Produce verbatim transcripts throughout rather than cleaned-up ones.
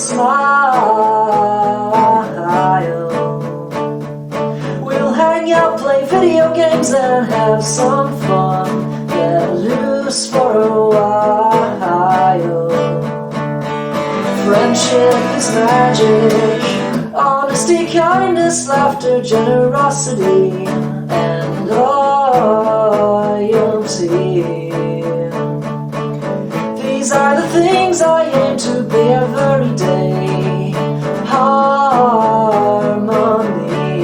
smile. We'll hang out, play video games and have some fun. Get loose for a while. Friendship is magic. Honesty, kindness, laughter, generosity, and loyalty. These are the things I aim to be every day. Harmony.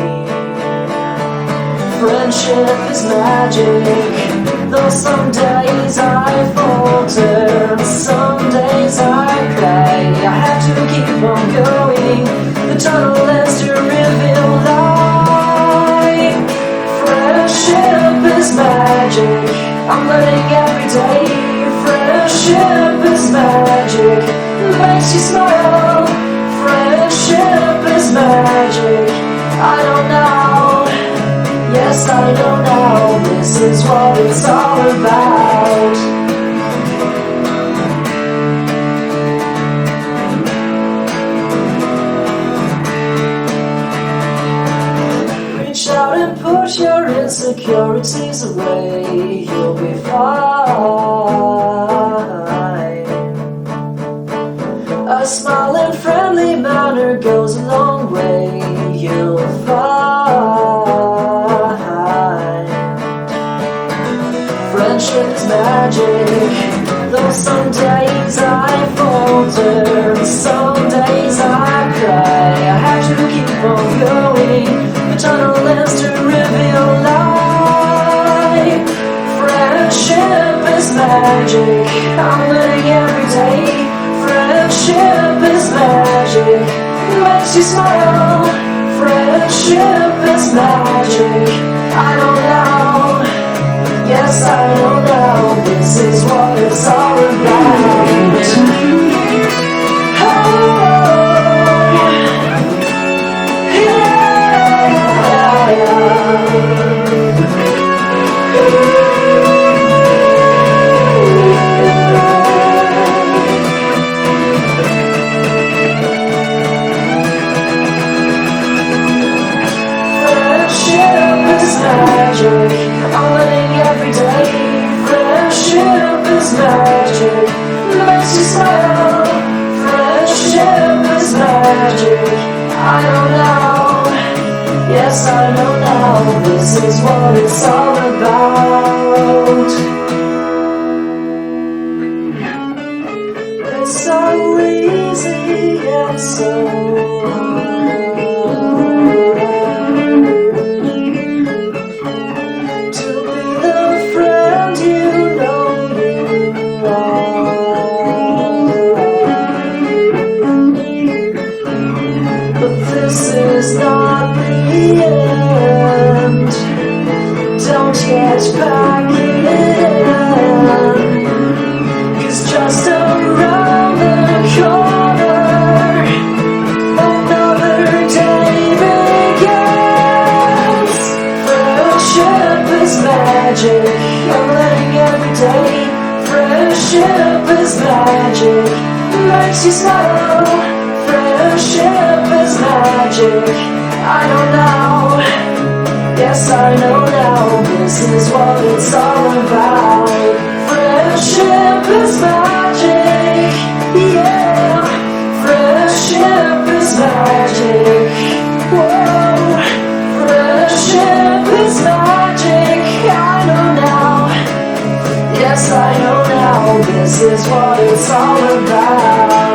Friendship is magic. Though some days I falter, some days I cry, I have to keep on going. The tunnel ends to reveal light. Friendship is magic. I'm learning every day. Friendship is magic. Makes you smile. Friendship is magic. I don't know. Yes, I don't know. This is what it's all about. Reach out and put your insecurities away. You'll be fine. A smile and friendly manner goes a long way. You'll find friendship is magic. Though some days I falter, some days I cry, I have to keep on going. The tunnel ends to reveal light. Friendship is magic. I'm learning every day. Friendship is magic. Makes you smile. Friendship is magic. I don't know. Yes, I don't know. This is what it's all about. Oh, friendship is magic. I'm learning every day. Friendship is magic. Makes you smile. Friendship is magic. I don't know. Yes, I don't know. This is what it's all about. It's so easy and so this is not the end. Don't get back in, 'cause just around the corner another day begins. Friendship is magic. I'm learning every day. Friendship is magic. Makes you smile. Friendship is magic. I don't know. Yes, I know now. This is what it's all about. Friendship is magic. Yeah. Friendship is magic. Whoa. Friendship is magic. I know now. Yes, I know now. This is what it's all about.